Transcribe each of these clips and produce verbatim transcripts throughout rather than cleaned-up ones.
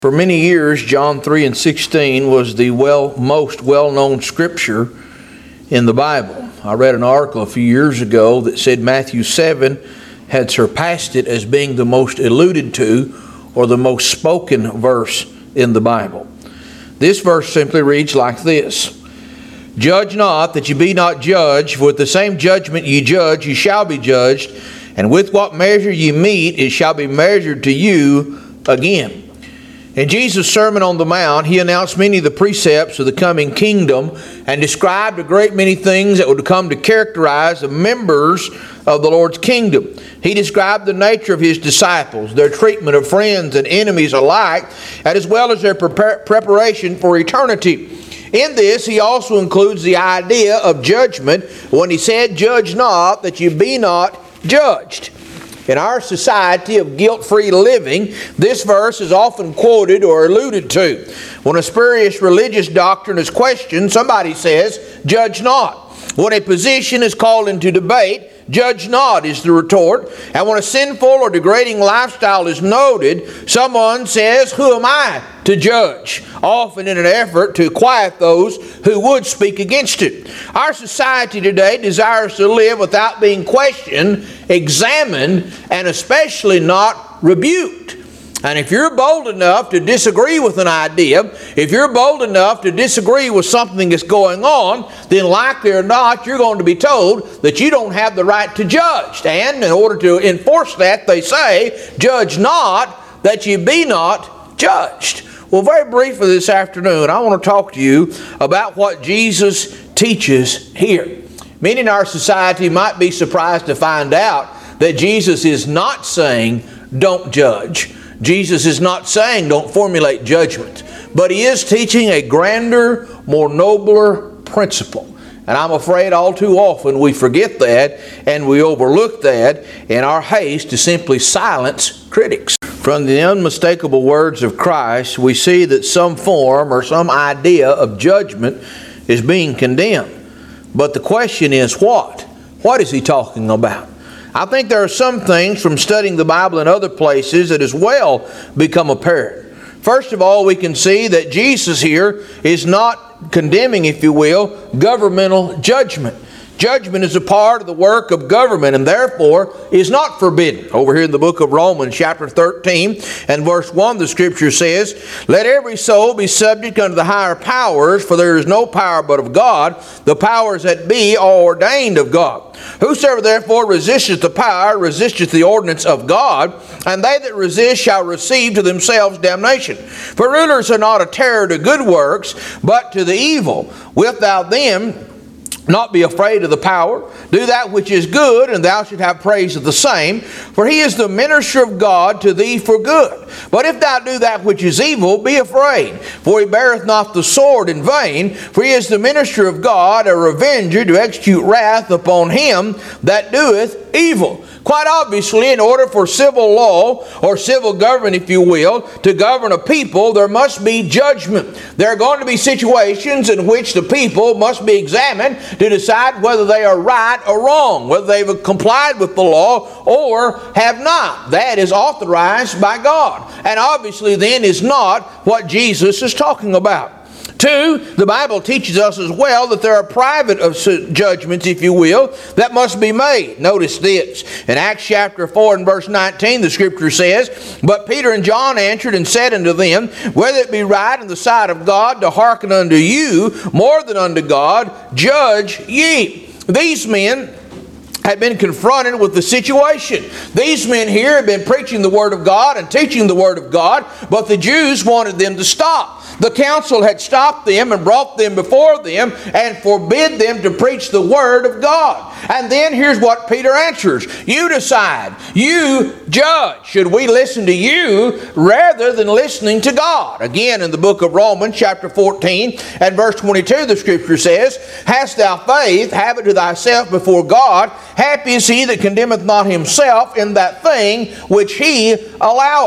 For many years, John three and sixteen was the well, most well-known scripture in the Bible. I read an article a few years ago that said Matthew seven had surpassed it as being the most alluded to or the most spoken verse in the Bible. This verse simply reads like this: "Judge not that ye be not judged, for with the same judgment ye judge, ye shall be judged, and with what measure ye mete, it shall be measured to you again." In Jesus' Sermon on the Mount, he announced many of the precepts of the coming kingdom and described a great many things that would come to characterize the members of the Lord's kingdom. He described the nature of his disciples, their treatment of friends and enemies alike, and as well as their prepar- preparation for eternity. In this, he also includes the idea of judgment when he said, "Judge not that you be not judged." In our society of guilt-free living, this verse is often quoted or alluded to. When a spurious religious doctrine is questioned, somebody says, "Judge not." When a position is called into debate, "Judge not" is the retort. And when a sinful or degrading lifestyle is noted, someone says, "Who am I to judge?" Often in an effort to quiet those who would speak against it. Our society today desires to live without being questioned, examined, and especially not rebuked. And if you're bold enough to disagree with an idea, if you're bold enough to disagree with something that's going on, then likely or not, you're going to be told that you don't have the right to judge. And in order to enforce that, they say, "Judge not that you be not judged." Well, very briefly this afternoon, I want to talk to you about what Jesus teaches here. Many in our society might be surprised to find out that Jesus is not saying, "Don't judge." Jesus is not saying, "Don't formulate judgment." But he is teaching a grander, more nobler principle. And I'm afraid all too often we forget that and we overlook that in our haste to simply silence critics. From the unmistakable words of Christ, we see that some form or some idea of judgment is being condemned. But the question is what? What is he talking about? I think there are some things from studying the Bible in other places that as well become apparent. First of all, we can see that Jesus here is not condemning, if you will, governmental judgment. Judgment is a part of the work of government and therefore is not forbidden. Over here in the book of Romans chapter thirteen and verse one, the scripture says, "Let every soul be subject unto the higher powers, for there is no power but of God. The powers that be are ordained of God. Whosoever therefore resisteth the power, resisteth the ordinance of God, and they that resist shall receive to themselves damnation. For rulers are not a terror to good works, but to the evil. Wilt thou then not be afraid of the power? Do that which is good, and thou shalt have praise of the same. For he is the minister of God to thee for good. But if thou do that which is evil, be afraid. For he beareth not the sword in vain. For he is the minister of God, a revenger to execute wrath upon him that doeth evil." Quite obviously, in order for civil law or civil government, if you will, to govern a people, there must be judgment. There are going to be situations in which the people must be examined to decide whether they are right or wrong, whether they've complied with the law or have not. That is authorized by God, and obviously then is not what Jesus is talking about. Two, the Bible teaches us as well that there are private judgments, if you will, that must be made. Notice this. In Acts chapter four and verse nineteen, the scripture says, "But Peter and John answered and said unto them, Whether it be right in the sight of God to hearken unto you more than unto God, judge ye." These men had been confronted with the situation. These men here had been preaching the Word of God and teaching the Word of God, but the Jews wanted them to stop. The council had stopped them and brought them before them and forbid them to preach the Word of God. And then here's what Peter answers. You decide. You judge. Should we listen to you rather than listening to God? Again, in the book of Romans chapter fourteen and verse twenty-two, the scripture says, "Hast thou faith, have it to thyself before God. Happy is he that condemneth not himself in that thing which he alloweth."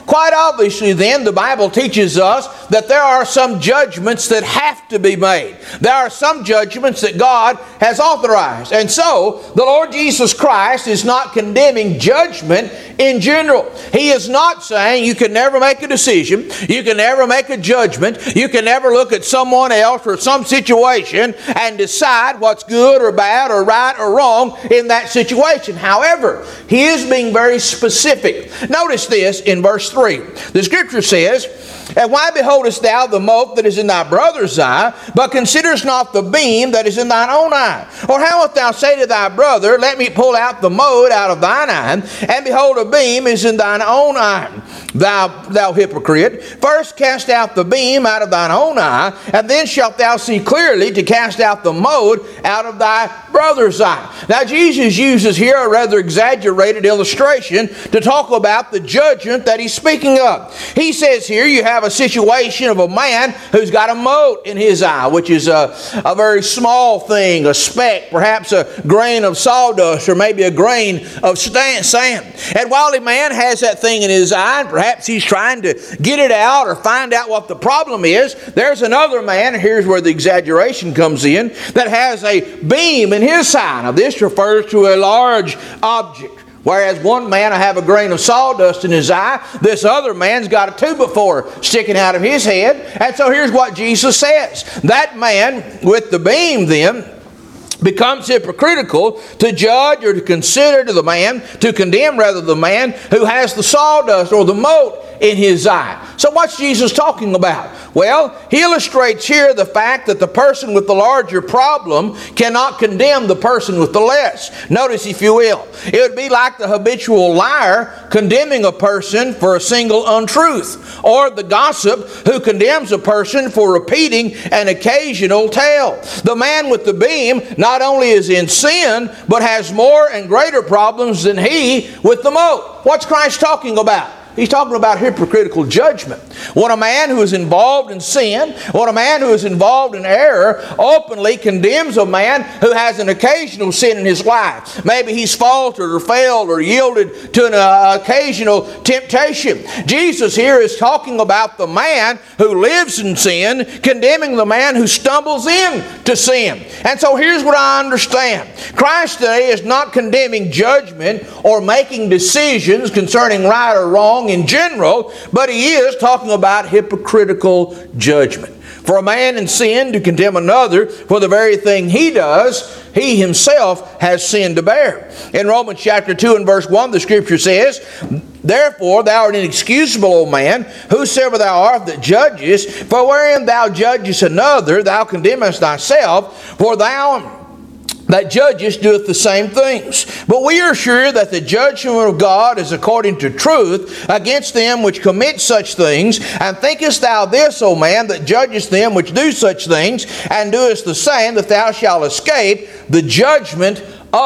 Quite obviously then, the Bible teaches us that there are some judgments that have to be made. There are some judgments that God has authorized. And so, the Lord Jesus Christ is not condemning judgment in general. He is not saying you can never make a decision, you can never make a judgment, you can never look at someone else or some situation and decide what's good or bad or right or wrong in that situation. However, He is being very specific. Notice this in verse three. The Scripture says, "And why beholdest thou the mote that is in thy brother's eye, but considerest not the beam that is in thine own eye? Or how wilt thou say to thy brother, Let me pull out the mote out of thine eye, and behold, a beam is in thine own eye? Thou, thou hypocrite, first cast out the beam out of thine own eye, and then shalt thou see clearly to cast out the mote out of thy brother's eye." Now Jesus uses here a rather exaggerated illustration to talk about the judgment that He's speaking of. He says here you have a situation of a man who's got a mote in his eye, which is a, a very small thing, a speck, perhaps a grain of sawdust or maybe a grain of sand. And while the man has that thing in his eye, and perhaps he's trying to get it out or find out what the problem is, there's another man, and here's where the exaggeration comes in, that has a beam in his eye. Now this refers to a large object. Whereas one man will have a grain of sawdust in his eye, this other man's got a two by four sticking out of his head. And so here's what Jesus says. That man with the beam then becomes hypocritical to judge or to consider to the man, to condemn rather the man who has the sawdust or the mote in his eye. So what's Jesus talking about? Well, he illustrates here the fact that the person with the larger problem cannot condemn the person with the less. Notice, if you will, it would be like the habitual liar condemning a person for a single untruth, or the gossip who condemns a person for repeating an occasional tale. The man with the beam not only is in sin, but has more and greater problems than he with the mote. What's Christ talking about? He's talking about hypocritical judgment. When a man who is involved in sin, when a man who is involved in error openly condemns a man who has an occasional sin in his life. Maybe he's faltered or failed or yielded to an uh, occasional temptation. Jesus here is talking about the man who lives in sin, condemning the man who stumbles into sin. And so here's what I understand. Christ today is not condemning judgment or making decisions concerning right or wrong in general, but He is talking about hypocritical judgment. For a man in sin to condemn another for the very thing he does, he himself has sin to bear. In Romans chapter two and verse one, the Scripture says, "Therefore thou art inexcusable, O man, whosoever thou art that judgest, for wherein thou judgest another, thou condemnest thyself, for thou that judgest doeth the same things. But we are sure that the judgment of God is according to truth against them which commit such things. And thinkest thou this, O man, that judgest them which do such things, and doest the same, that thou shalt escape the judgment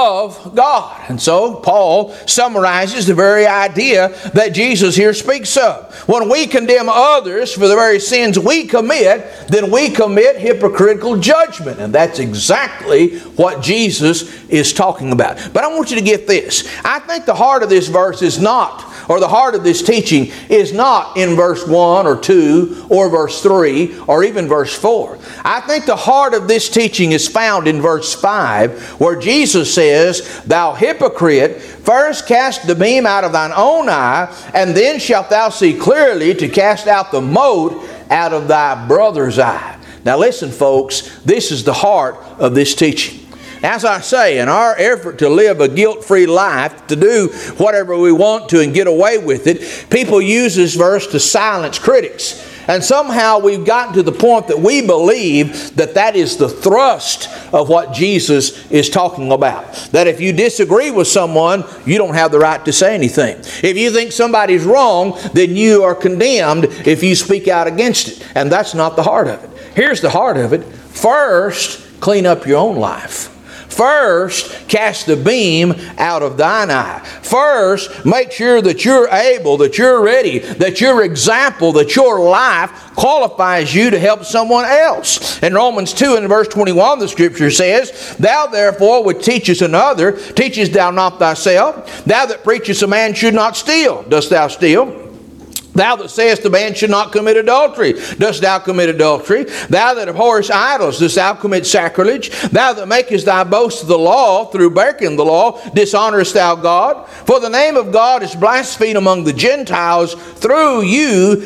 of God?" And so Paul summarizes the very idea that Jesus here speaks of. When we condemn others for the very sins we commit, then we commit hypocritical judgment. And that's exactly what Jesus is talking about. But I want you to get this. I think the heart of this verse is not, or the heart of this teaching is not in verse one or two or verse three or even verse four. I think the heart of this teaching is found in verse five, where Jesus says, "Thou hypocrite, first cast the beam out of thine own eye, and then shalt thou see clearly to cast out the mote out of thy brother's eye." Now listen, folks, this is the heart of this teaching. As I say, in our effort to live a guilt-free life, to do whatever we want to and get away with it, people use this verse to silence critics. And somehow we've gotten to the point that we believe that that is the thrust of what Jesus is talking about. That if you disagree with someone, you don't have the right to say anything. If you think somebody's wrong, then you are condemned if you speak out against it. And that's not the heart of it. Here's the heart of it. First, clean up your own life. First, cast the beam out of thine eye. First, make sure that you're able, that you're ready, that your example, that your life qualifies you to help someone else. In Romans two and verse twenty-one, the Scripture says, "Thou therefore which teachest another, teachest thou not thyself? Thou that preachest a man should not steal, dost thou steal? Thou that sayest a man should not commit adultery, dost thou commit adultery? Thou that abhorrest idols, dost thou commit sacrilege? Thou that makest thy boast of the law, through breaking the law, dishonorest thou God? For the name of God is blasphemed among the Gentiles through you,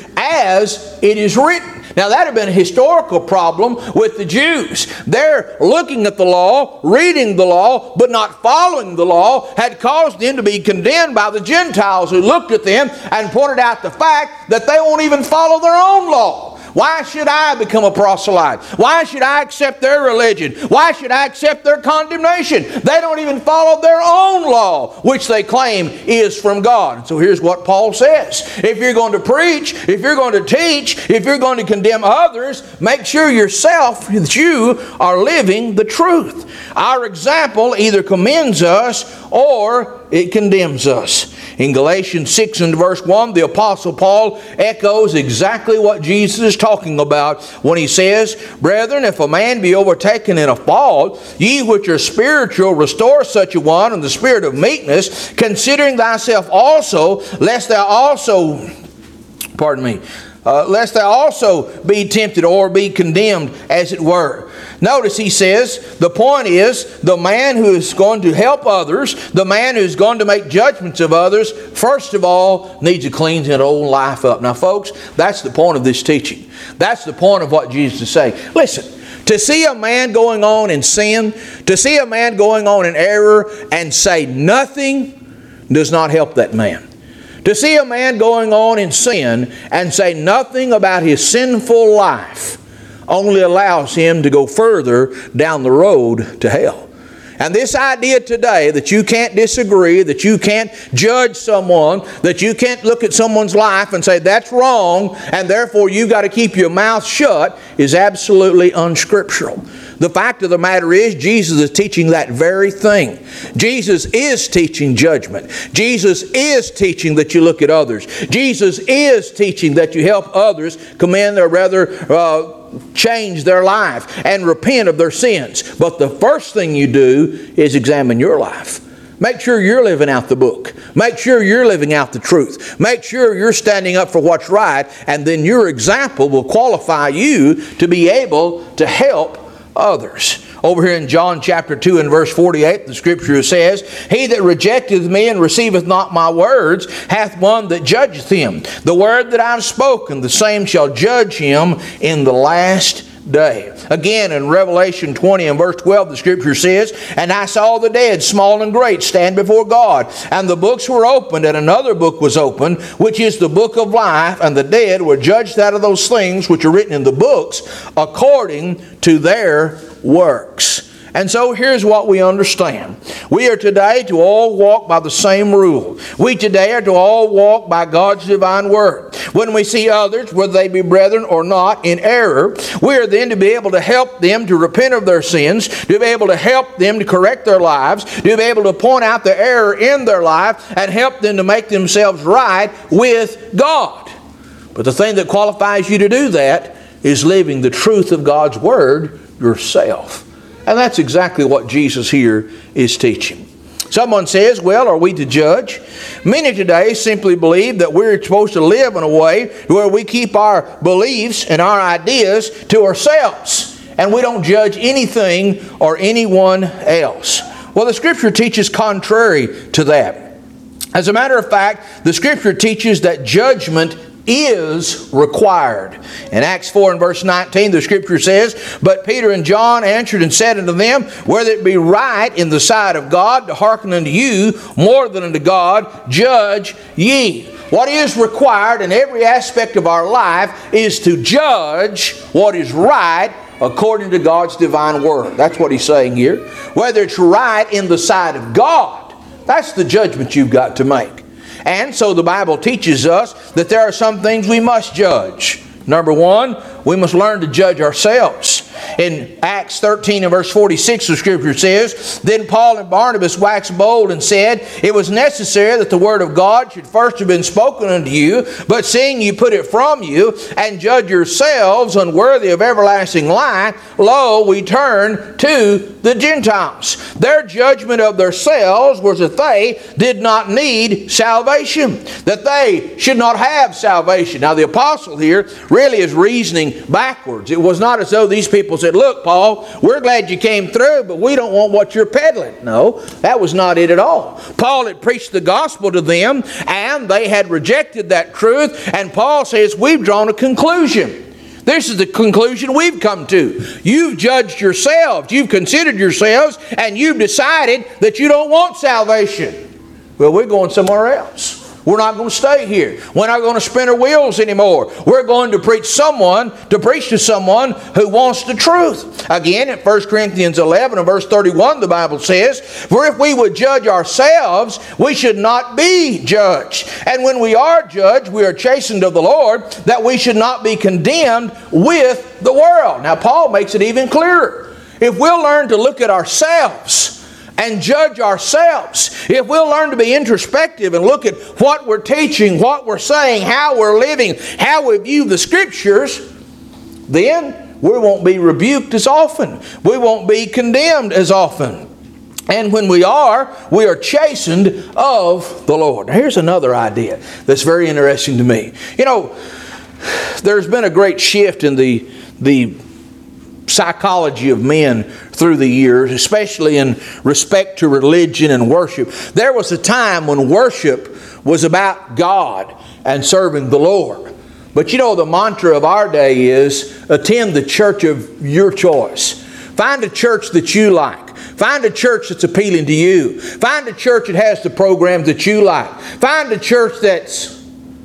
as it is written. Now that had been a historical problem with the Jews. They're looking at the law, reading the law, but not following the law, had caused them to be condemned by the Gentiles who looked at them and pointed out the fact that they won't even follow their own law. Why should I become a proselyte? Why should I accept their religion? Why should I accept their condemnation? They don't even follow their own law, which they claim is from God. So here's what Paul says. If you're going to preach, if you're going to teach, if you're going to condemn others, make sure yourself, that you are living the truth. Our example either commends us or it condemns us. In Galatians six and verse one, the Apostle Paul echoes exactly what Jesus is talking about when he says, Brethren, if a man be overtaken in a fault, ye which are spiritual, restore such a one in the spirit of meekness, considering thyself also, lest thou also, pardon me, Uh, lest thou also be tempted or be condemned, as it were. Notice he says, the point is, the man who is going to help others, the man who is going to make judgments of others, first of all, needs to clean his own life up. Now, folks, that's the point of this teaching. That's the point of what Jesus is saying. Listen, to see a man going on in sin, to see a man going on in error, and say nothing does not help that man. To see a man going on in sin and say nothing about his sinful life only allows him to go further down the road to hell. And this idea today that you can't disagree, that you can't judge someone, that you can't look at someone's life and say that's wrong and therefore you've got to keep your mouth shut is absolutely unscriptural. The fact of the matter is, Jesus is teaching that very thing. Jesus is teaching judgment. Jesus is teaching that you look at others. Jesus is teaching that you help others commend or rather uh, change their life and repent of their sins. But the first thing you do is examine your life. Make sure you're living out the book. Make sure you're living out the truth. Make sure you're standing up for what's right, and then your example will qualify you to be able to help others. Over here in John chapter two and verse forty-eight, the scripture says, He that rejecteth me and receiveth not my words hath one that judgeth him. The word that I've spoken, the same shall judge him in the last day. Again, in Revelation twenty and verse twelve, the scripture says, And I saw the dead, small and great, stand before God. And the books were opened, and another book was opened, which is the book of life. And the dead were judged out of those things which are written in the books, according to their works. And so here's what we understand. We are today to all walk by the same rule. We today are to all walk by God's divine word. When we see others, whether they be brethren or not, in error, we are then to be able to help them to repent of their sins, to be able to help them to correct their lives, to be able to point out the error in their life and help them to make themselves right with God. But the thing that qualifies you to do that is living the truth of God's word yourself. And that's exactly what Jesus here is teaching. Someone says, well, are we to judge? Many today simply believe that we're supposed to live in a way where we keep our beliefs and our ideas to ourselves, and we don't judge anything or anyone else. Well, the Scripture teaches contrary to that. As a matter of fact, the Scripture teaches that judgment is required. In Acts four and verse nineteen, the scripture says, But Peter and John answered and said unto them, Whether it be right in the sight of God to hearken unto you more than unto God, judge ye. What is required in every aspect of our life is to judge what is right according to God's divine word. That's what he's saying here. Whether it's right in the sight of God, that's the judgment you've got to make. And so the Bible teaches us that there are some things we must judge. Number one, we must learn to judge ourselves. In Acts thirteen and verse forty-six, the Scripture says, "Then Paul and Barnabas waxed bold and said, It was necessary that the word of God should first have been spoken unto you, but seeing you put it from you, and judge yourselves unworthy of everlasting life, lo, we turn to the Gentiles." Their judgment of themselves was that they did not need salvation, that they should not have salvation. Now the apostle here really is reasoning backwards. It was not as though these people said, "Look, Paul, we're glad you came through, but we don't want what you're peddling." No, that was not it at all. Paul had preached the gospel to them, and they had rejected that truth, and Paul says, we've drawn a conclusion. This is the conclusion we've come to. You've judged yourselves, you've considered yourselves, and you've decided that you don't want salvation. Well, we're going somewhere else. We're not going to stay here. We're not going to spin our wheels anymore. We're going to preach someone, to preach to someone who wants the truth. Again, in First Corinthians eleven and verse thirty-one, the Bible says, "For if we would judge ourselves, we should not be judged. And when we are judged, we are chastened of the Lord, that we should not be condemned with the world." Now, Paul makes it even clearer. If we'll learn to look at ourselves and judge ourselves, if we'll learn to be introspective and look at what we're teaching, what we're saying, how we're living, how we view the Scriptures, then we won't be rebuked as often. We won't be condemned as often. And when we are, we are chastened of the Lord. Now, here's another idea that's very interesting to me. You know, there's been a great shift in the the psychology of men through the years, especially in respect to religion and worship. There was a time when worship was about God and serving the Lord. But you know, the mantra of our day is, attend the church of your choice. Find a church that you like. Find a church that's appealing to you. Find a church that has the programs that you like. Find a church that's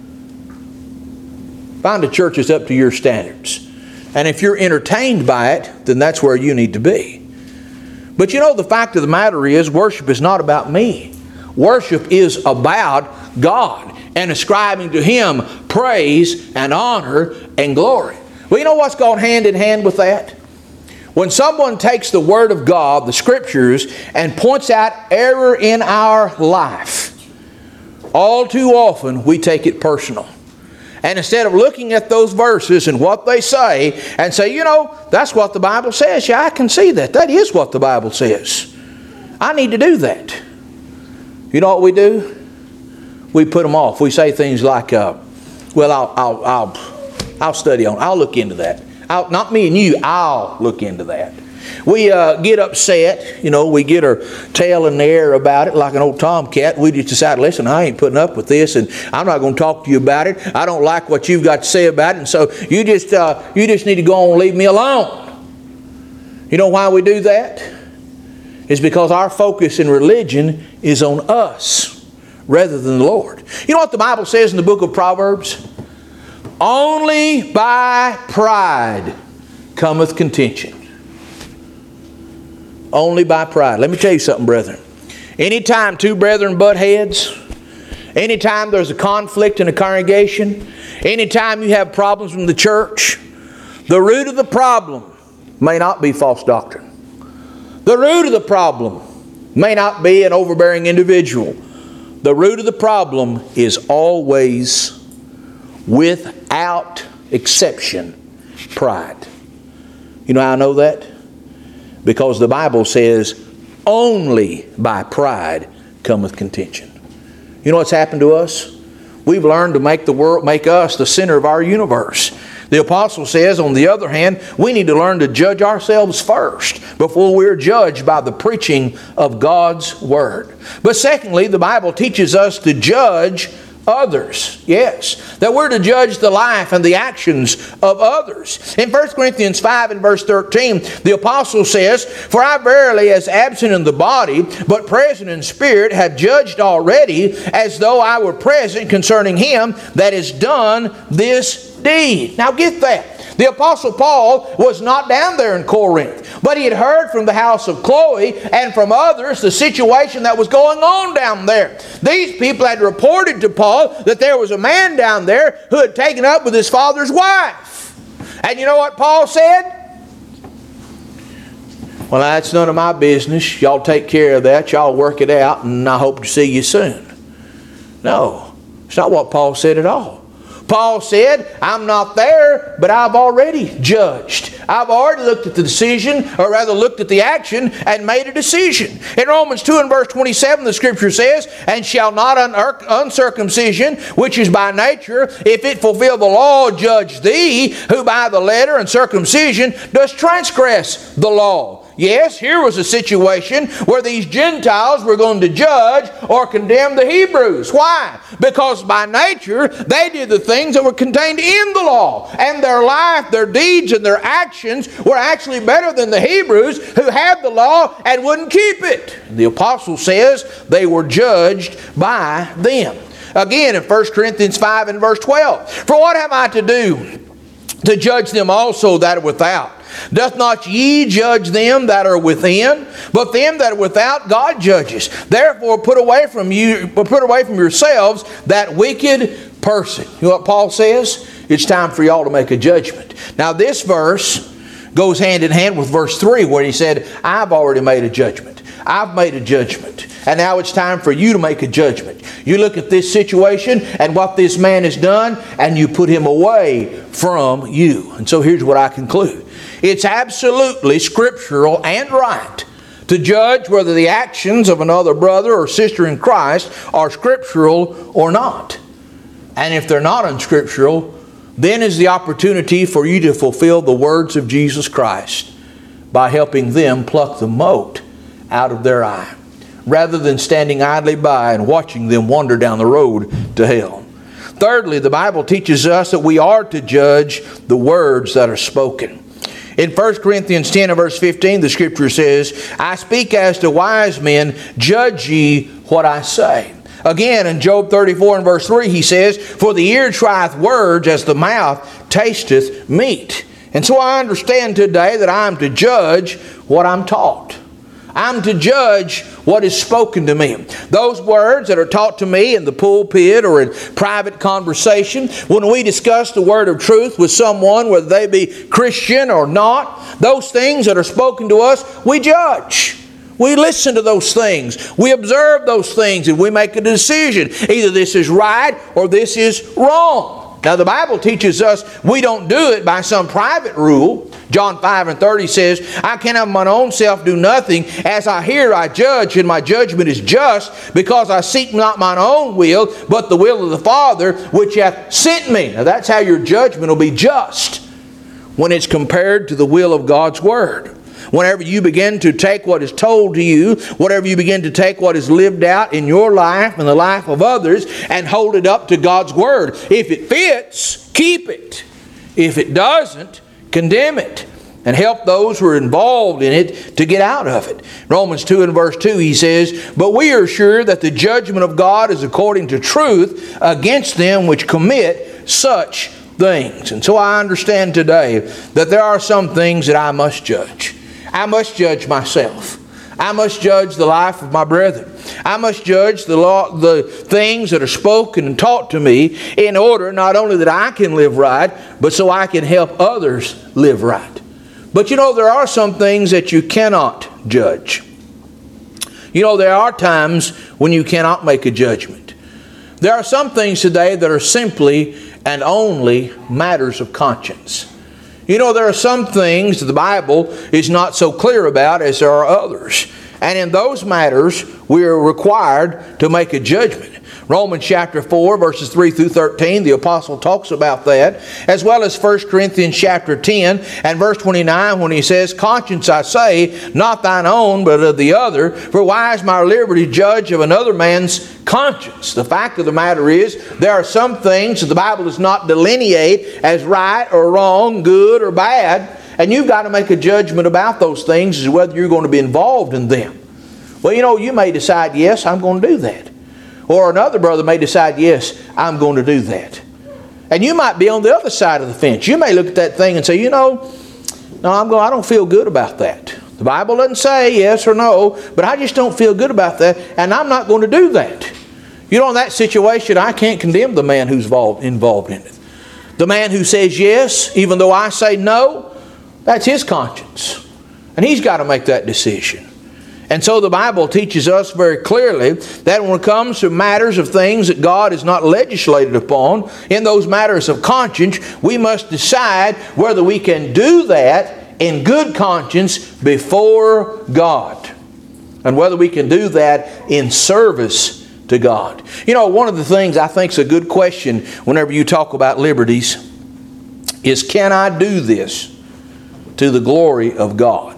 Find a church that's up to your standards. And if you're entertained by it, then that's where you need to be. But you know, the fact of the matter is, worship is not about me. Worship is about God and ascribing to Him praise and honor and glory. Well, you know what's gone hand in hand with that? When someone takes the Word of God, the Scriptures, and points out error in our life, all too often we take it personal. And instead of looking at those verses and what they say and say, you know, that's what the Bible says. Yeah, I can see that. That is what the Bible says. I need to do that. You know what we do? We put them off. We say things like, uh, well, I'll, I'll, I'll, I'll study on it. I'll look into that. I'll, not me and you, I'll look into that. We uh, get upset, you know, we get our tail in the air about it like an old tomcat. We just decide, listen, I ain't putting up with this, and I'm not going to talk to you about it. I don't like what you've got to say about it, and so you just uh, you just need to go on and leave me alone. You know why we do that? It's because our focus in religion is on us rather than the Lord. You know what the Bible says in the book of Proverbs? Only by pride cometh contention. Only by pride. Let me tell you something, brethren. Anytime two brethren butt heads, anytime there's a conflict in a congregation, anytime you have problems in the church, the root of the problem may not be false doctrine. The root of the problem may not be an overbearing individual. The root of the problem is always, without exception, pride. You know how I know that? Because the Bible says, only by pride cometh contention. You know what's happened to us? We've learned to make the world, make us the center of our universe. The apostle says, on the other hand, we need to learn to judge ourselves first before we're judged by the preaching of God's Word. But secondly, the Bible teaches us to judge others. Yes, that we're to judge the life and the actions of others. In First Corinthians five and verse thirteen, the apostle says, "For I verily, as absent in the body, but present in spirit, have judged already, as though I were present concerning him that has done this deed." Now get that. The Apostle Paul was not down there in Corinth, but he had heard from the house of Chloe and from others the situation that was going on down there. These people had reported to Paul that there was a man down there who had taken up with his father's wife. And you know what Paul said? Well, that's none of my business. Y'all take care of that. Y'all work it out, and I hope to see you soon. No, it's not what Paul said at all. Paul said, I'm not there, but I've already judged. I've already looked at the decision, or rather looked at the action, and made a decision. In Romans two and verse twenty-seven, the Scripture says, and shall not uncircumcision, which is by nature, if it fulfill the law, judge thee, who by the letter and circumcision does transgress the law. Yes, here was a situation where these Gentiles were going to judge or condemn the Hebrews. Why? Because by nature, they did the things that were contained in the law. And their life, their deeds, and their actions were actually better than the Hebrews who had the law and wouldn't keep it. The apostle says they were judged by them. Again, in First Corinthians five and verse twelve, for what have I to do to judge them also that are without? Doth not ye judge them that are within? But them that are without God judges. Therefore put away from you, put away from yourselves that wicked person. You know what Paul says? It's time for y'all to make a judgment. Now this verse goes hand in hand with verse three, where he said, I've already made a judgment. I've made a judgment. And now it's time for you to make a judgment. You look at this situation and what this man has done, and you put him away from you. And so here's what I conclude. It's absolutely scriptural and right to judge whether the actions of another brother or sister in Christ are scriptural or not. And if they're not unscriptural, then is the opportunity for you to fulfill the words of Jesus Christ by helping them pluck the mote out of their eye, rather than standing idly by and watching them wander down the road to hell. Thirdly, the Bible teaches us that we are to judge the words that are spoken. In First Corinthians ten and verse fifteen, the Scripture says, I speak as to wise men, judge ye what I say. Again, in Job thirty-four and verse three, he says, for the ear trieth words as the mouth tasteth meat. And so I understand today that I am to judge what I'm taught. I'm to judge what is spoken to me. Those words that are taught to me in the pulpit or in private conversation, when we discuss the word of truth with someone, whether they be Christian or not, those things that are spoken to us, we judge. We listen to those things. We observe those things, and we make a decision. Either this is right or this is wrong. Now the Bible teaches us we don't do it by some private rule. John five and thirty says, I can of mine own self do nothing. As I hear, I judge, and my judgment is just, because I seek not mine own will, but the will of the Father which hath sent me. Now that's how your judgment will be just, when it's compared to the will of God's Word. Whenever you begin to take what is told to you, whenever you begin to take what is lived out in your life and the life of others and hold it up to God's Word. If it fits, keep it. If it doesn't, condemn it. And help those who are involved in it to get out of it. Romans two and verse two, he says, but we are sure that the judgment of God is according to truth against them which commit such things. And so I understand today that there are some things that I must judge. I must judge myself. I must judge the life of my brethren. I must judge the law, the things that are spoken and taught to me, in order not only that I can live right, but so I can help others live right. But you know, there are some things that you cannot judge. You know, there are times when you cannot make a judgment. There are some things today that are simply and only matters of conscience. You know, there are some things that the Bible is not so clear about as there are others. And in those matters, we are required to make a judgment. Romans chapter four, verses three through thirteen, the apostle talks about that, as well as First Corinthians chapter ten and verse twenty-nine, when he says, conscience, I say, not thine own, but of the other. For why is my liberty judge of another man's conscience? The fact of the matter is, there are some things that the Bible does not delineate as right or wrong, good or bad, and you've got to make a judgment about those things as whether you're going to be involved in them. Well, you know, you may decide, yes, I'm going to do that. Or another brother may decide, yes, I'm going to do that. And you might be on the other side of the fence. You may look at that thing and say, you know, no, I'm going, I don't feel good about that. The Bible doesn't say yes or no, but I just don't feel good about that, and I'm not going to do that. You know, in that situation, I can't condemn the man who's involved, involved in it. The man who says yes, even though I say no, that's his conscience. And he's got to make that decision. And so the Bible teaches us very clearly that when it comes to matters of things that God has not legislated upon, in those matters of conscience, we must decide whether we can do that in good conscience before God. And whether we can do that in service to God. You know, one of the things I think is a good question whenever you talk about liberties is, can I do this to the glory of God?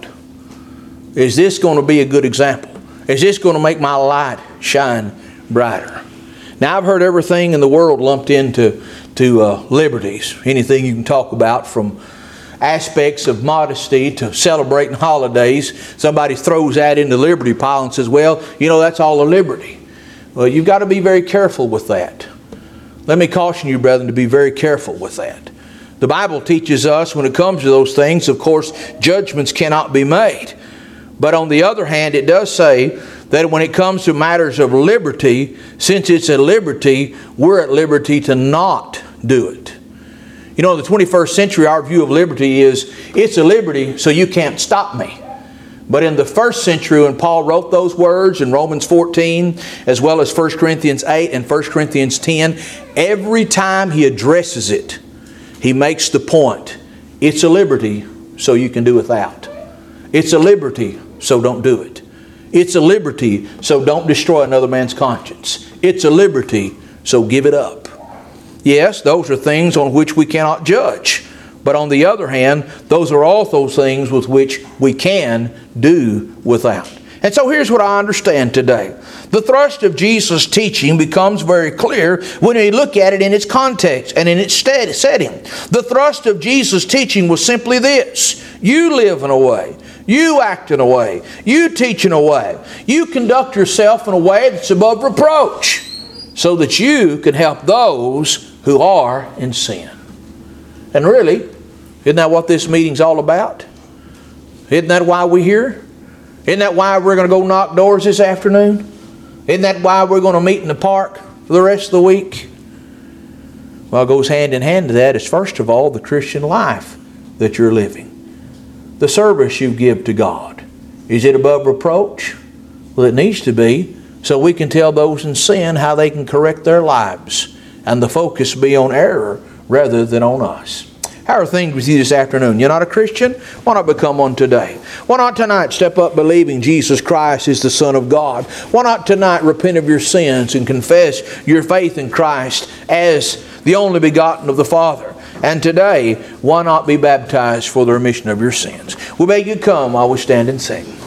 Is this going to be a good example? Is this going to make my light shine brighter? Now, I've heard everything in the world lumped into to uh, liberties. Anything you can talk about, from aspects of modesty to celebrating holidays. Somebody throws that in the liberty pile and says, well, you know, that's all a liberty. Well, you've got to be very careful with that. Let me caution you, brethren, to be very careful with that. The Bible teaches us when it comes to those things, of course, judgments cannot be made. But on the other hand, it does say that when it comes to matters of liberty, since it's a liberty, we're at liberty to not do it. You know, in the twenty-first century, our view of liberty is, it's a liberty, so you can't stop me. But in the first century, when Paul wrote those words in Romans fourteen, as well as First Corinthians eight and First Corinthians ten, every time he addresses it, he makes the point, it's a liberty, so you can do without. It's a liberty, so don't do it. It's a liberty, so don't destroy another man's conscience. It's a liberty, so give it up. Yes, those are things on which we cannot judge. But on the other hand, those are also things with which we can do without. And so here's what I understand today. The thrust of Jesus' teaching becomes very clear when we look at it in its context and in its setting. The thrust of Jesus' teaching was simply this: you live in a way, you act in a way, you teach in a way, you conduct yourself in a way that's above reproach, so that you can help those who are in sin. And really, isn't that what this meeting's all about? Isn't that why we're here? Isn't that why we're going to go knock doors this afternoon? Isn't that why we're going to meet in the park for the rest of the week? Well, it goes hand in hand to that is, first of all, the Christian life that you're living. The service you give to God. Is it above reproach? Well, it needs to be, so we can tell those in sin how they can correct their lives, and the focus be on error rather than on us. How are things with you this afternoon? You're not a Christian? Why not become one today? Why not tonight step up believing Jesus Christ is the Son of God? Why not tonight repent of your sins and confess your faith in Christ as the only begotten of the Father? And today, why not be baptized for the remission of your sins? We beg you come while we stand and sing.